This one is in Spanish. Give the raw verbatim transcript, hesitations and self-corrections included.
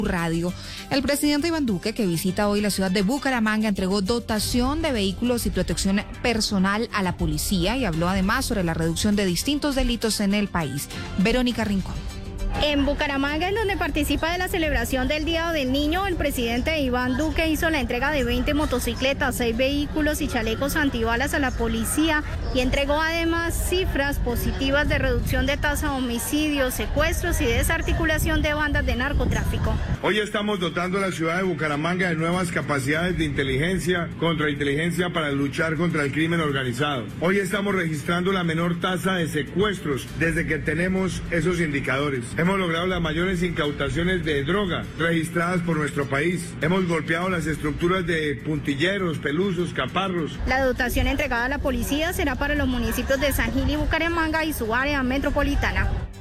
Radio. El presidente Iván Duque, que visita hoy la ciudad de Bucaramanga, entregó dotación de vehículos y protección personal a la policía y habló además sobre la reducción de distintos delitos en el país. Verónica Rincón. En Bucaramanga, en donde participa de la celebración del Día del Niño, el presidente Iván Duque hizo la entrega de veinte motocicletas, seis vehículos y chalecos antibalas a la policía y entregó además cifras positivas de reducción de tasa de homicidios, secuestros y desarticulación de bandas de narcotráfico. Hoy estamos dotando a la ciudad de Bucaramanga de nuevas capacidades de inteligencia, contrainteligencia para luchar contra el crimen organizado. Hoy estamos registrando la menor tasa de secuestros desde que tenemos esos indicadores. Hemos logrado las mayores incautaciones de droga registradas por nuestro país. Hemos golpeado las estructuras de puntilleros, pelusos, caparros. La dotación entregada a la policía será para los municipios de San Gil y Bucaramanga y su área metropolitana.